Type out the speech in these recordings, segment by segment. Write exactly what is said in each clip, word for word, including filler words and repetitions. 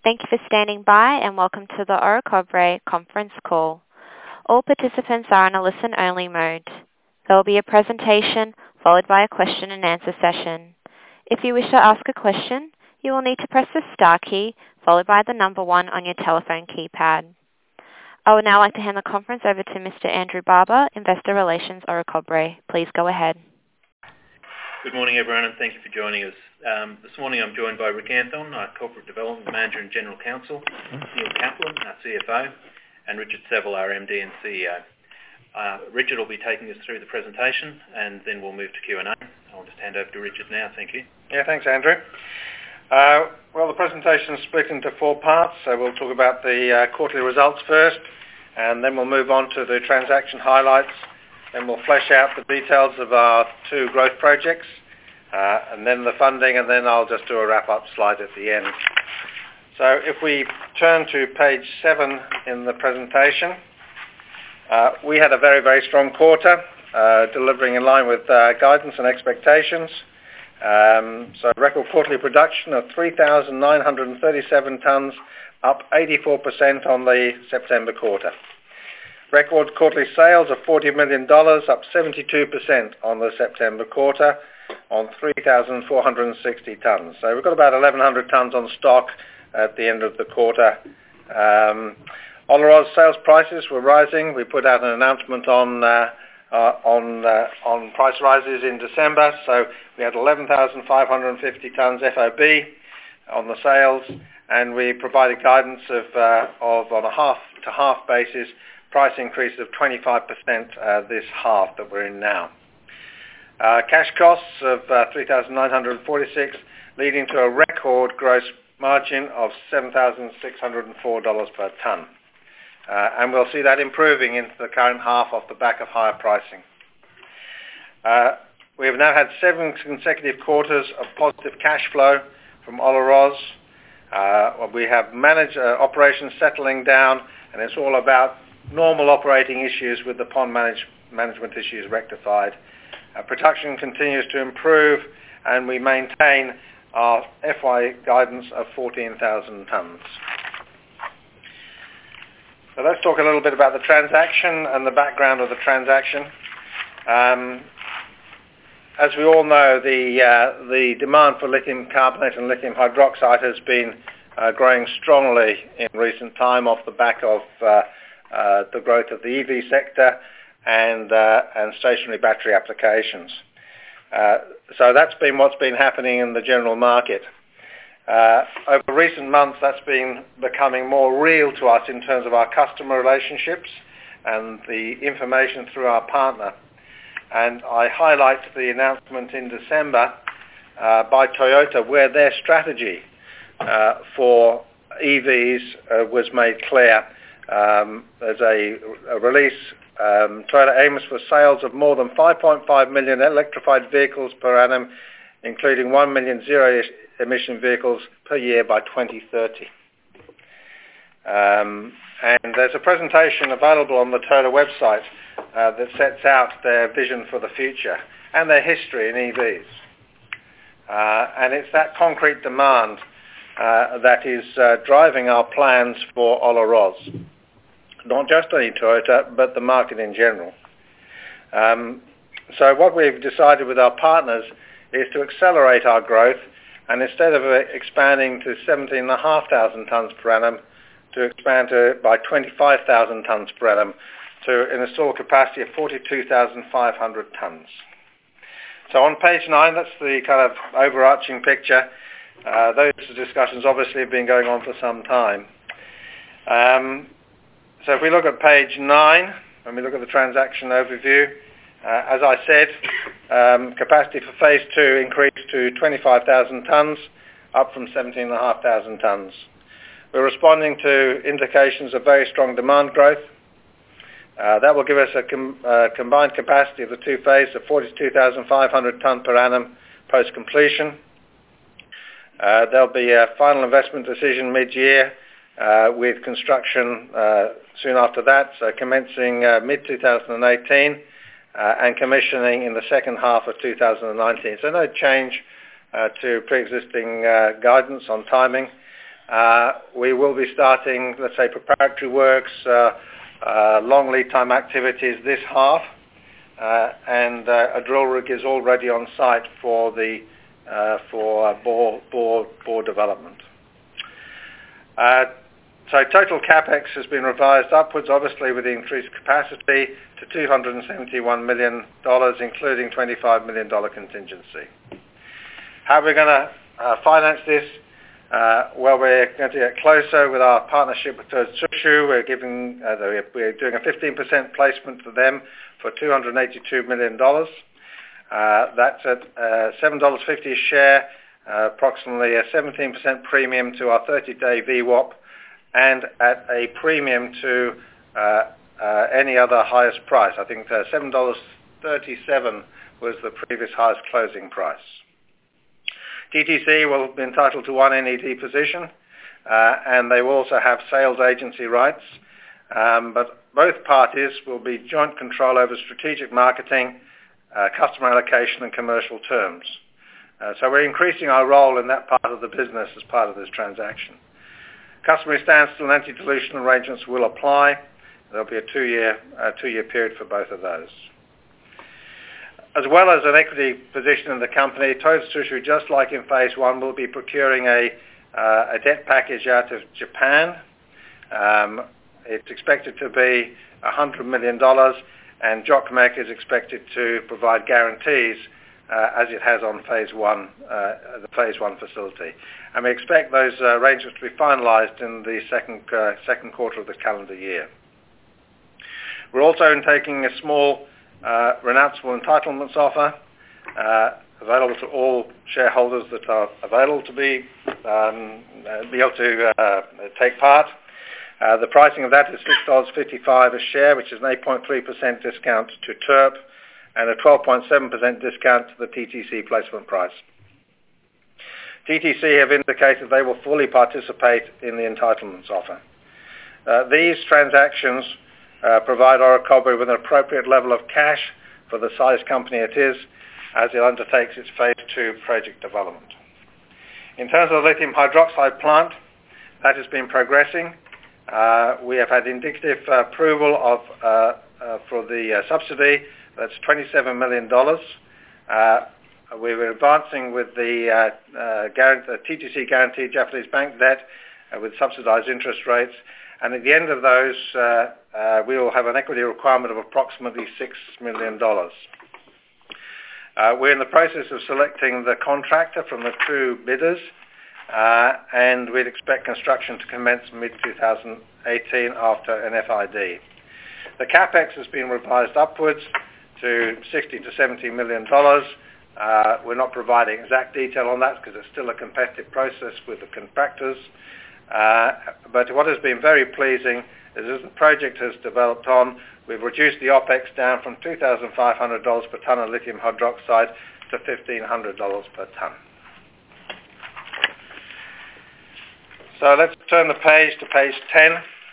Thank you for standing by and welcome to the Orocobre conference call. All participants are in a listen-only mode. There will be a presentation followed by a question and answer session. If you wish to ask a question, you will need to press the star key followed by the number one on your telephone keypad. I would now like to hand the conference over to Mister Andrew Barber, Investor Relations, Orocobre. Please go ahead. Good morning, everyone, and thank you for joining us. Um, this morning I'm joined by Rick Anthon, our Corporate Development Manager and General Counsel, Neil Kaplan, our C F O, and Richard Seville, our M D and C E O. Uh, Richard will be taking us through the presentation, and then we'll move to Q and A. I'll just hand over to Richard now. Thank you. Yeah, thanks, Andrew. Uh, well, the presentation is split into four parts, so we'll talk about the uh, quarterly results first, and then we'll move on to the transaction highlights. Then we'll flesh out the details of our two growth projects, uh, and then the funding, and then I'll just do a wrap-up slide at the end. So if we turn to page seven in the presentation, uh, we had a very, very strong quarter, uh, delivering in line with uh, guidance and expectations. Um, so record quarterly production of three thousand nine hundred thirty-seven tonnes, up eighty-four percent on the September quarter. Record quarterly sales of forty million dollars, up seventy-two percent on the September quarter on three thousand four hundred sixty tonnes. So we've got about eleven hundred tonnes on stock at the end of the quarter. Um, Olaroz sales prices were rising. We put out an announcement on uh, uh, on uh, on price rises in December. So we had eleven thousand five hundred fifty tonnes F O B on the sales, and we provided guidance of uh, of on a half to half basis price increase of twenty-five percent uh, this half that we're in now. Uh, cash costs of uh, three thousand nine hundred forty-six, leading to a record gross margin of seven thousand six hundred four dollars per tonne. Uh, and we'll see that improving into the current half off the back of higher pricing. Uh, we have now had seven consecutive quarters of positive cash flow from Olaroz. Uh, we have managed uh, operations settling down, and it's all about normal operating issues with the pond manage, management issues rectified. Uh, production continues to improve, and we maintain our F Y guidance of fourteen thousand tonnes. So let's talk a little bit about the transaction and the background of the transaction. Um, as we all know, the uh, the demand for lithium carbonate and lithium hydroxide has been uh, growing strongly in recent time off the back of uh, Uh, the growth of the E V sector and uh, and stationary battery applications. Uh, so that's been what's been happening in the general market. Uh, over recent months, that's been becoming more real to us in terms of our customer relationships and the information through our partner. And I highlight the announcement in December uh, by Toyota, where their strategy uh, for E Vs uh, was made clear. Um, there's a, a release. Um, Toyota aims for sales of more than five point five million electrified vehicles per annum, including one million zero-emission vehicles per year by twenty thirty. Um, and there's a presentation available on the Toyota website uh, that sets out their vision for the future and their history in E Vs. Uh, and it's that concrete demand uh, that is uh, driving our plans for Olaroz. Not just only Toyota, but the market in general. Um, so what we've decided with our partners is to accelerate our growth, and instead of expanding to seventeen thousand five hundred tonnes per annum, to expand to by twenty-five thousand tonnes per annum to an installed capacity of forty-two thousand five hundred tonnes. So on page nine, that's the kind of overarching picture. Uh, those discussions obviously have been going on for some time. Um, So if we look at page nine, when we look at the transaction overview, uh, as I said, um, capacity for phase two increased to twenty-five thousand tonnes, up from seventeen thousand five hundred tonnes. We're responding to indications of very strong demand growth. Uh, that will give us a com- uh, combined capacity of the two phases of forty-two thousand five hundred tonne per annum post-completion. Uh, there'll be a final investment decision mid-year, Uh, with construction uh, soon after that, so commencing uh, mid twenty eighteen uh, and commissioning in the second half of two thousand nineteen. So no change uh, to pre-existing uh, guidance on timing. Uh, we will be starting, let's say, preparatory works, uh, uh, long lead time activities this half, uh, and uh, a drill rig is already on site for the uh, for uh, bore, bore, bore development. Uh, so total capex has been revised upwards, obviously with the increased capacity, to two hundred seventy-one million dollars, including twenty-five million dollars contingency. How are we going to uh, finance this? Uh, well, we're going to get closer with our partnership with Tsutshu. We're giving, uh, we're doing a fifteen percent placement for them for two hundred eighty-two million dollars. Uh, that's at uh, seven dollars fifty a share, uh, approximately a seventeen percent premium to our thirty-day V WAP, and at a premium to uh, uh, any other highest price. I think uh, seven dollars thirty-seven was the previous highest closing price. T T C will be entitled to one N E D position, uh, and they will also have sales agency rights, um, but both parties will be joint control over strategic marketing, uh, customer allocation and commercial terms. Uh, so we're increasing our role in that part of the business as part of this transaction. Customary standstill and anti-dilution arrangements will apply. There'll be a two-year, uh, two-year period for both of those. As well as an equity position in the company, Toyota Tsushu, just like in phase one, will be procuring a, uh, a debt package out of Japan. Um, it's expected to be one hundred million dollars, and JOCMEC is expected to provide guarantees uh, as it has on phase one, uh, the phase one facility. And we expect those uh, arrangements to be finalized in the second, uh, second quarter of the calendar year. We're also taking a small Uh, renounceable entitlements offer uh, available to all shareholders that are available to be um, uh, be able to uh, take part. Uh, the pricing of that is six dollars fifty-five a share, which is an eight point three percent discount to T E R P and a twelve point seven percent discount to the T T C placement price. T T C have indicated they will fully participate in the entitlements offer. Uh, these transactions Uh, provide Orocobre with an appropriate level of cash for the size company it is as it undertakes its phase two project development. In terms of the lithium hydroxide plant, that has been progressing. Uh, we have had indicative uh, approval of uh, uh, for the uh, subsidy. That's twenty-seven million dollars. Uh, we were advancing with the, uh, uh, guarantee, the T T C guaranteed Japanese bank debt uh, with subsidized interest rates. And at the end of those, uh, uh, we will have an equity requirement of approximately six million dollars. Uh, we're in the process of selecting the contractor from the two bidders, uh, and we'd expect construction to commence mid twenty eighteen after an F I D. The capex has been revised upwards to sixty to seventy million dollars. Uh, we're not providing exact detail on that because it's still a competitive process with the contractors. Uh, but what has been very pleasing is as the project has developed on, we've reduced the OPEX down from two thousand five hundred dollars per tonne of lithium hydroxide to fifteen hundred dollars per tonne. So let's turn the page to page ten.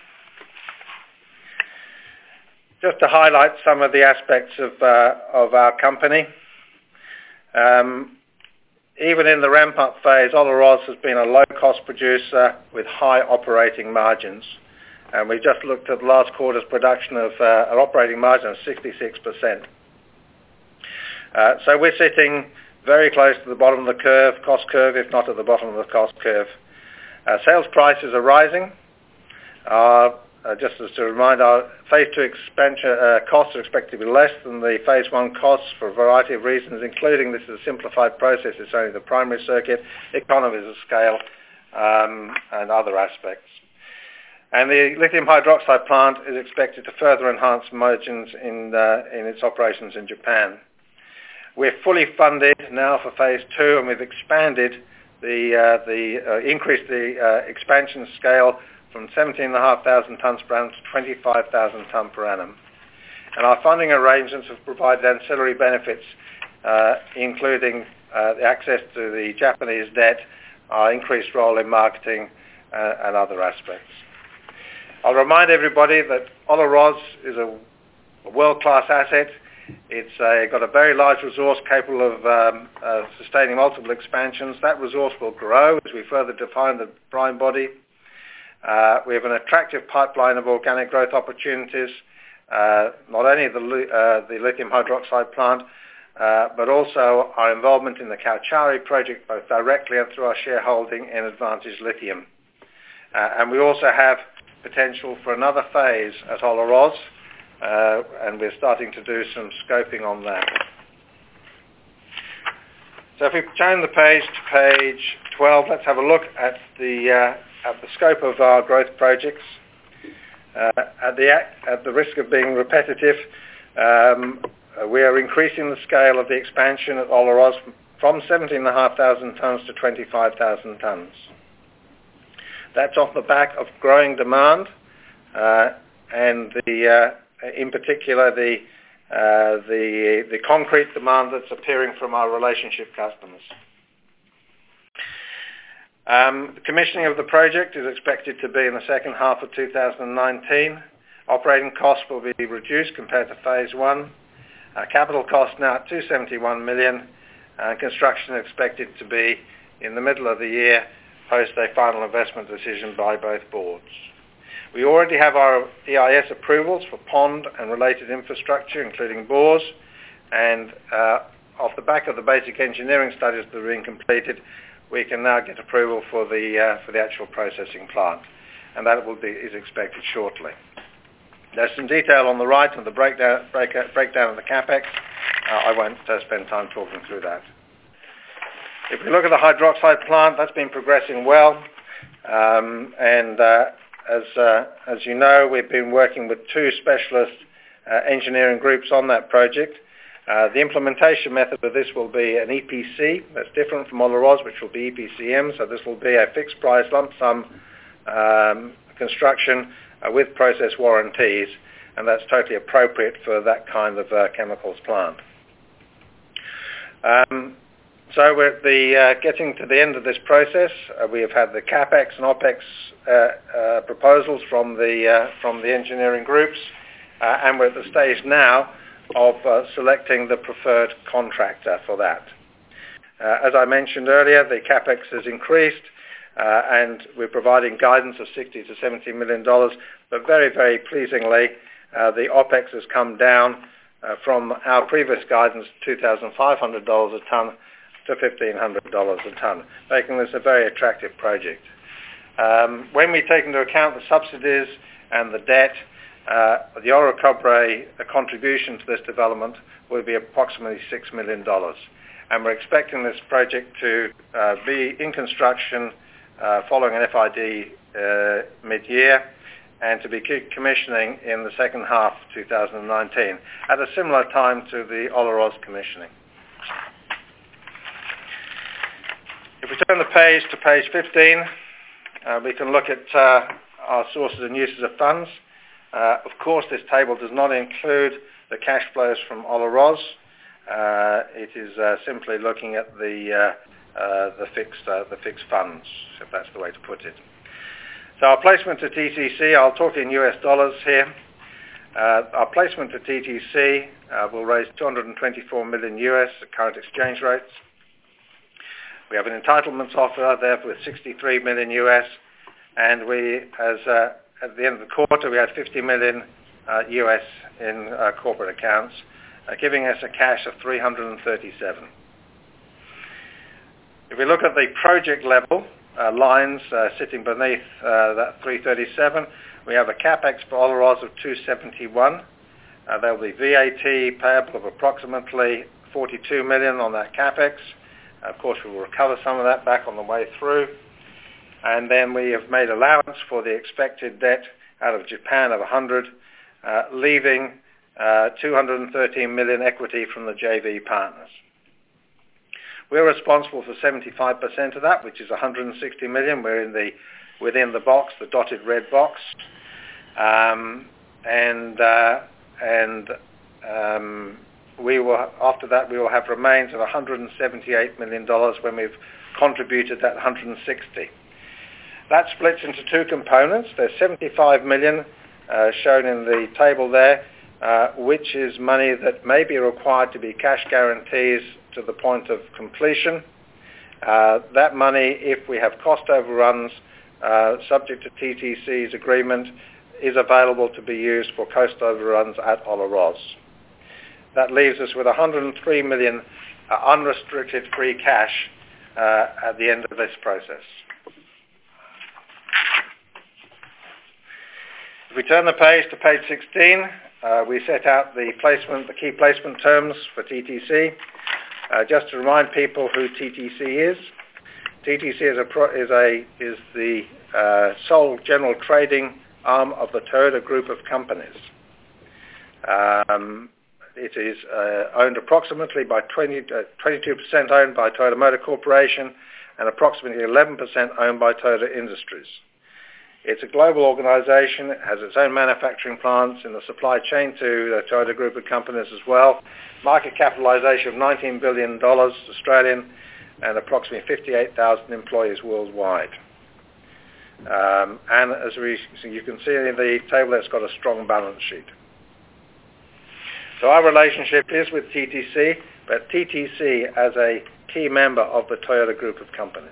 Just to highlight some of the aspects of, uh, of our company. Um, Even in the ramp-up phase, Olaroz has been a low-cost producer with high operating margins. And we just looked at last quarter's production of uh, an operating margin of sixty-six percent. Uh, so we're sitting very close to the bottom of the curve, cost curve, if not at the bottom of the cost curve. Uh, sales prices are rising. Uh, uh, just as a reminder, our phase two expansion uh, costs are expected to be less than the phase one costs for a variety of reasons, including this is a simplified process. It's only the primary circuit, economies of scale, um, and other aspects. And the lithium hydroxide plant is expected to further enhance margins in, uh, in its operations in Japan. We're fully funded now for phase two, and we've expanded the, uh, the uh, increased the uh, expansion scale from seventeen thousand five hundred tonnes per annum to twenty-five thousand tonnes per annum. And our funding arrangements have provided ancillary benefits, uh, including uh, the access to the Japanese debt, our increased role in marketing, uh, and other aspects. I'll remind everybody that Olaroz is a world-class asset. It's uh, got a very large resource capable of um, uh, sustaining multiple expansions. That resource will grow as we further define the brine body. Uh, we have an attractive pipeline of organic growth opportunities, uh, not only the, uh, the lithium hydroxide plant, uh, but also our involvement in the Caucharí project, both directly and through our shareholding in Advantage Lithium. Uh, and we also have potential for another phase at Olaroz, uh, and we're starting to do some scoping on that. So if we turn the page to page twelve, let's have a look at the uh, at the scope of our growth projects. Uh, at the at the risk of being repetitive, um, we are increasing the scale of the expansion at Olaroz from seventeen thousand five hundred tonnes to twenty-five thousand tonnes. That's off the back of growing demand, uh, and the uh, in particular the uh, the the concrete demand that's appearing from our relationship customers. Um, the commissioning of the project is expected to be in the second half of two thousand nineteen. Operating costs will be reduced compared to phase one. Uh, capital costs now at two hundred seventy-one million, and construction expected to be in the middle of the year, post a final investment decision by both boards. We already have our E I S approvals for pond and related infrastructure, including bores, and uh, off the back of the basic engineering studies that are being completed, we can now get approval for the uh, for the actual processing plant, and that will be is expected shortly. There's some detail on the right of the breakdown break, breakdown of the capex. Uh, I won't uh, spend time talking through that. If we look at the hydroxide plant, that's been progressing well, um, and uh, as uh, as you know, we've been working with two specialist uh, engineering groups on that project. Uh, the implementation method of this will be an E P C. That's different from Olaroz, which will be E P C M. So this will be a fixed price lump sum um, construction uh, with process warranties, and that's totally appropriate for that kind of uh, chemicals plant. Um, So we're at the, uh, getting to the end of this process. Uh, we have had the CapEx and OpEx uh, uh, proposals from the uh, from the engineering groups, uh, and we're at the stage now of uh, selecting the preferred contractor for that. Uh, as I mentioned earlier, the CapEx has increased, uh, and we're providing guidance of sixty to seventy million dollars. But very, very pleasingly, uh, the OpEx has come down uh, from our previous guidance, two thousand five hundred dollars a tonne, to fifteen hundred dollars a tonne, making this a very attractive project. Um, when we take into account the subsidies and the debt, uh, the Orocobre contribution to this development will be approximately six million dollars. And we're expecting this project to uh, be in construction uh, following an F I D uh, mid-year, and to be commissioning in the second half of two thousand nineteen, at a similar time to the Olaroz commissioning. If we turn the page to page fifteen, uh, we can look at uh, our sources and uses of funds. Uh, of course, this table does not include the cash flows from Olaroz. Uh, it is uh, simply looking at the uh, uh, the fixed uh, the fixed funds, if that's the way to put it. So our placement to T T C, I'll talk in U S dollars here. Uh, our placement to T T C uh, will raise two hundred twenty-four million U S at current exchange rates. We have an entitlements offer there with sixty-three million U S, and we, as uh, at the end of the quarter, we had fifty million uh, U S in uh, corporate accounts, uh, giving us a cash of three hundred thirty-seven. If we look at the project level uh, lines uh, sitting beneath uh, that three thirty-seven, we have a capex for Olaroz of two seventy-one. Uh, there will be V A T payable of approximately forty-two million on that capex. Of course, we will recover some of that back on the way through. And then we have made allowance for the expected debt out of Japan of one hundred, uh, leaving uh, two hundred thirteen million equity from the J V partners. We're responsible for seventy-five percent of that, which is one hundred sixty million. We're in the within the box, the dotted red box, um, and uh, and um, we will, after that, we will have remains of one hundred seventy-eight million dollars when we've contributed that one hundred sixty. That splits into two components. There's seventy-five million dollars uh, shown in the table there, uh, which is money that may be required to be cash guarantees to the point of completion. Uh, that money, if we have cost overruns, uh, subject to T T C's agreement, is available to be used for cost overruns at Olaroz. That leaves us with one hundred three million uh, unrestricted free cash uh, at the end of this process. If we turn the page to page sixteen, uh, we set out the placement, the key placement terms for T T C. Uh, just to remind people who T T C is, T T C is, a pro, is, a, is the uh, sole general trading arm of the Toyota Group of companies. Um, it is uh, owned approximately by twenty, uh, twenty-two percent owned by Toyota Motor Corporation and approximately eleven percent owned by Toyota Industries. It's a global organization. It has its own manufacturing plants in the supply chain to the Toyota Group of companies as well. Market capitalization of nineteen billion dollars Australian and approximately fifty-eight thousand employees worldwide. Um, and as we, so you can see in the table, it's got a strong balance sheet. So our relationship is with T T C, but T T C as a key member of the Toyota Group of companies.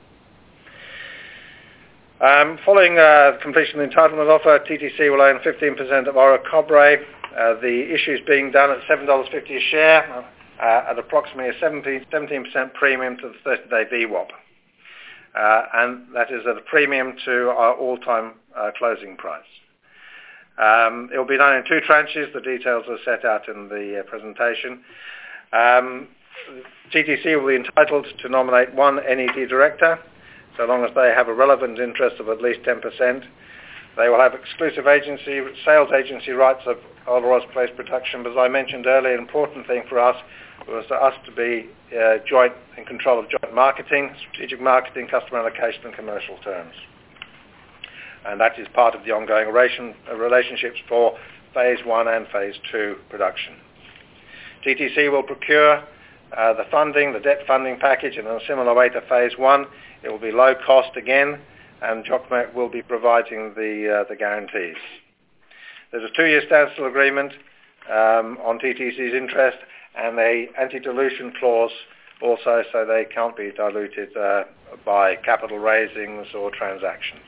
Um, following uh, completion of the entitlement offer, T T C will own fifteen percent of Orocobre. Uh, the issue is being done at seven dollars fifty a share uh, at approximately a seventeen percent premium to the thirty-day V WAP. Uh, and that is at a premium to our all-time uh, closing price. Um, it will be done in two tranches. The details are set out in the uh, presentation. Um, T T C will be entitled to nominate one N E D director, so long as they have a relevant interest of at least ten percent. They will have exclusive agency, sales agency rights of Olaroz Place production, but as I mentioned earlier, an important thing for us was for us to be uh, joint in control of joint marketing, strategic marketing, customer allocation and commercial terms. And that is part of the ongoing relation, uh, relationships for phase one and phase two production. T T C will procure uh, the funding, the debt funding package in a similar way to phase one. It will be low cost again, and JOCMEC will be providing the, uh, the guarantees. There's a two-year standstill agreement um, on T T C's interest and a anti-dilution clause also, so they can't be diluted uh, by capital raisings or transactions.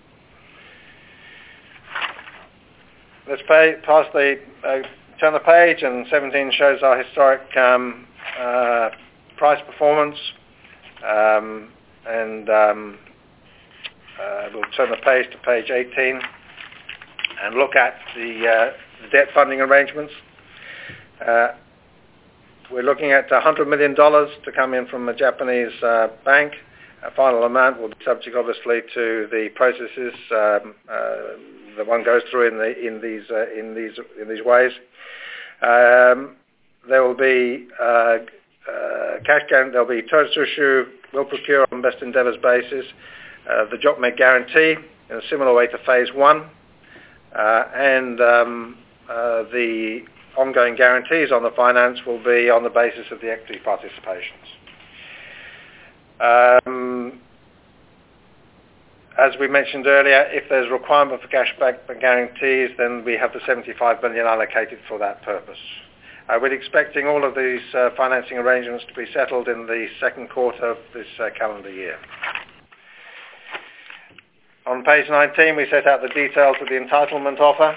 Let's pay, pass the, uh, turn the page, and seventeen shows our historic um, uh, price performance. Um, and um, uh, we'll turn the page to page eighteen and look at the, uh, the debt funding arrangements. Uh, we're looking at one hundred million dollars to come in from a Japanese uh, bank. A final amount will be subject, obviously, to the processes um, uh, that one goes through in, the, in these uh, in these in these ways. Um, there will be uh, uh, cash guarantee. There'll be Totsushima will procure on best endeavours basis. Uh, the JOCMEC guarantee in a similar way to phase one, uh, and um, uh, the ongoing guarantees on the finance will be on the basis of the equity participations. Um, as we mentioned earlier, if there's a requirement for cash-back guarantees, then we have the seventy-five million dollars allocated for that purpose. Uh, we're expecting all of these uh, financing arrangements to be settled in the second quarter of this uh, calendar year. On page nineteen, we set out the details of the entitlement offer.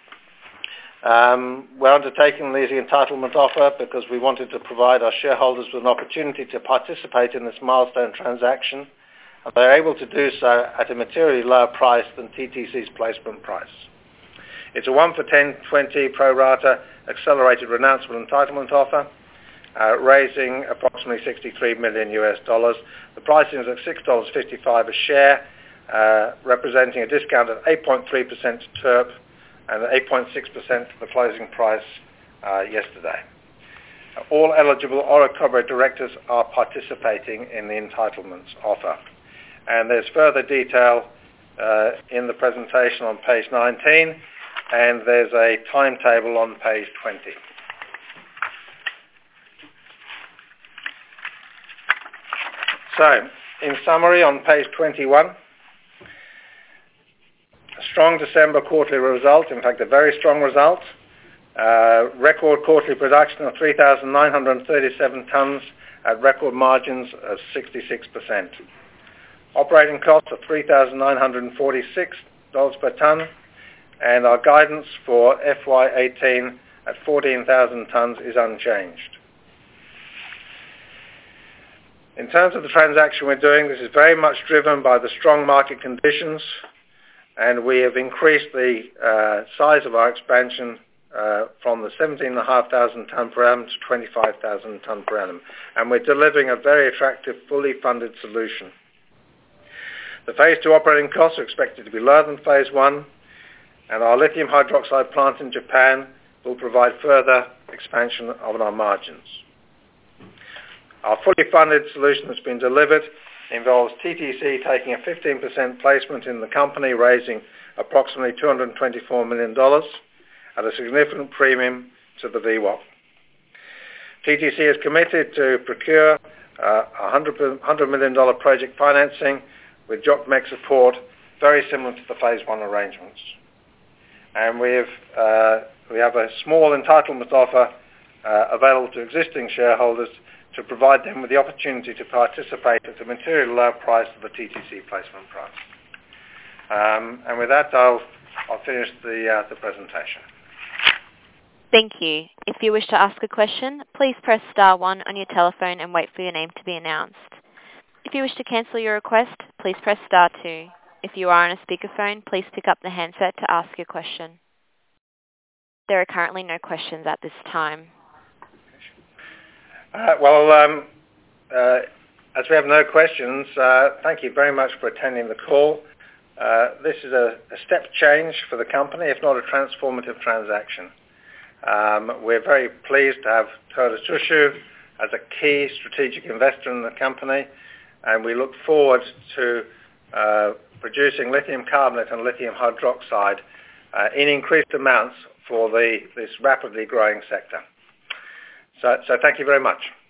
Um, we're undertaking the entitlement offer because we wanted to provide our shareholders with an opportunity to participate in this milestone transaction, and they're able to do so at a materially lower price than T T C's placement price. It's a one for ten twenty pro rata accelerated renounceable entitlement offer, uh, raising approximately sixty-three million U S dollars. The pricing is at six dollars fifty-five a share, uh, representing a discount of eight point three percent to T E R P and eight point six percent to the closing price uh, yesterday. All eligible Orocobre directors are participating in the entitlements offer. And there's further detail uh, in the presentation on page nineteen, and there's a timetable on page twenty. So, in summary, on page twenty-one, a strong December quarterly result, in fact a very strong result. Uh, record quarterly production of three thousand nine hundred thirty-seven tonnes at record margins of sixty-six percent. Operating costs of three thousand nine hundred forty-six dollars per tonne, and our guidance for F Y eighteen at fourteen thousand tonnes is unchanged. In terms of the transaction we're doing, this is very much driven by the strong market conditions, and we have increased the uh, size of our expansion uh, from the seventeen thousand five hundred tonne per annum to twenty-five thousand tonne per annum, and we're delivering a very attractive, fully funded solution. The phase two operating costs are expected to be lower than phase one, and our lithium hydroxide plant in Japan will provide further expansion of our margins. Our fully funded solution that's been delivered involves T T C taking a fifteen percent placement in the company, raising approximately two hundred twenty-four million dollars at a significant premium to the V WAP. T T C is committed to procure uh, one hundred million dollars project financing with JOGMEC support, very similar to the phase one arrangements. And we have, uh, we have a small entitlement offer uh, available to existing shareholders to provide them with the opportunity to participate at a materially lower price of the T T C placement price. Um, and with that, I'll, I'll finish the, uh, the presentation. Thank you. If you wish to ask a question, please press star one on your telephone and wait for your name to be announced. If you wish to cancel your request, please press star two. If you are on a speakerphone, please pick up the handset to ask your question. There are currently no questions at this time. Uh, well, um, uh, as we have no questions, uh, thank you very much for attending the call. Uh, this is a, a step change for the company, if not a transformative transaction. Um, we're very pleased to have Toyota Tsusho as a key strategic investor in the company, and we look forward to uh, producing lithium carbonate and lithium hydroxide uh, in increased amounts for the, this rapidly growing sector. So, so thank you very much.